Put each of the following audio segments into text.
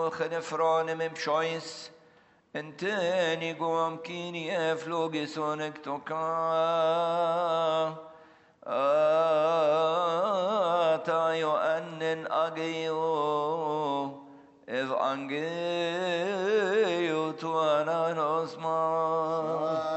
خنفران من بشويس انتني قوم كيني افلوغي سونك توكا تايو أنن أجيو إذ أنجيو توانا نسمع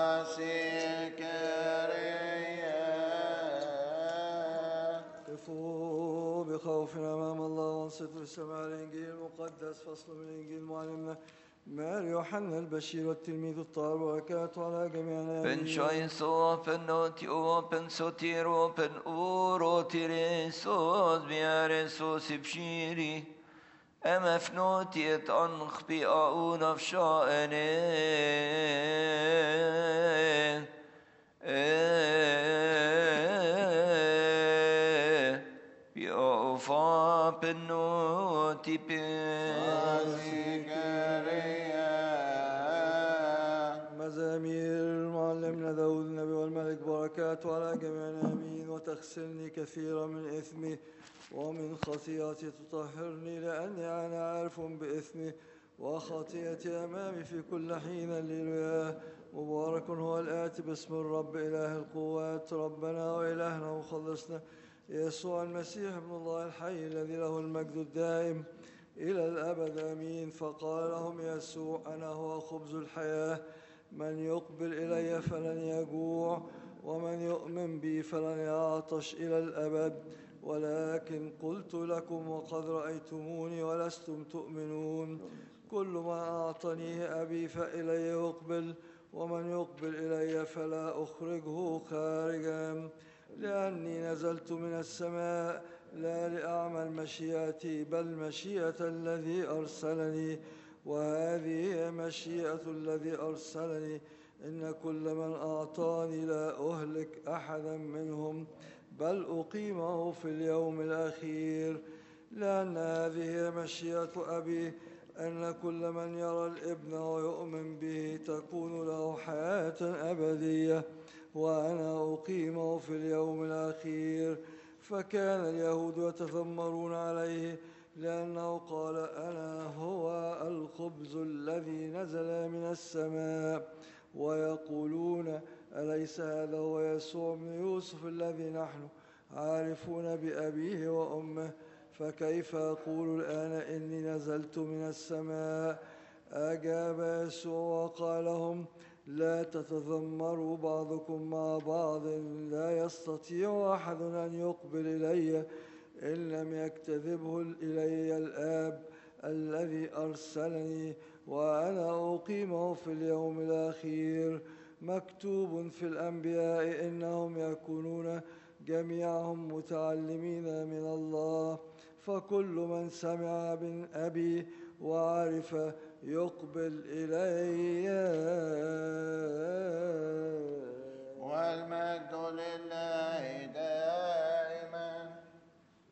قفوا بخوف أمام الله وانصتوا لسماع الإنجيل المقدس. فصل من إنجيل معلمنا مار يوحنا البشير والتلميذ الطاهر وبركاته على جميعنا. بن شايسو بن نوتيو بن سوتيرو بن أورو تيريسوس بياريسوس بشيري أما فنوتيت أنخ بأون أفشائني بأوفا بنوتي مزامير معلمنا داود النبي والملك بركاته على جميعنا آمين. وتغسلني كثيرا من إثمي ومن خطيئتي تطهرني، لأني أنا عارف بإثمي وخطيئتي أمامي في كل حين. هللويا. مبارك هو الآتي باسم الرب إله القوات، ربنا وإلهنا ومخلصنا يسوع المسيح ابن الله الحي الذي له المجد الدائم إلى الأبد آمين. فقال لهم يسوع أنا هو خبز الحياة، من يقبل إلي فلن يجوع ومن يؤمن بي فلن يعطش إلى الأبد. ولكن قلت لكم وقد رأيتموني ولستم تؤمنون. كل ما أعطنيه أبي فإلي يقبل، ومن يقبل إلي فلا أخرجه خارجا. لأني نزلت من السماء لا لأعمل مشيئتي بل مشيئة الذي أرسلني، وهذه هي مشيئة الذي أرسلني، إن كل من أعطاني لا أهلك أحدا منهم بل أقيمه في اليوم الأخير. لأن هذه هي مشيئة أبي، أن كل من يرى الابن ويؤمن به تكون له حياة أبدية، وأنا أقيمه في اليوم الأخير. فكان اليهود يتذمرون عليه لأنه قال أنا هو الخبز الذي نزل من السماء، ويقولون أليس هذا هو يسوع بن يوسف الذي نحن عارفون بأبيه وأمه؟ فكيف أقول الآن إني نزلت من السماء؟ أجاب يسوع وقال لهم لا تتذمروا بعضكم مع بعض. لا يستطيع أحد أن يقبل إلي إن لم يجتذبه إلي الآب الذي أرسلني، وأنا أقيمه في اليوم الأخير. مكتوب في الأنبياء إنهم يكونون جميعهم متعلمين من الله. فكل من سمع من أبي وعرف يقبل إلي. والمجد لله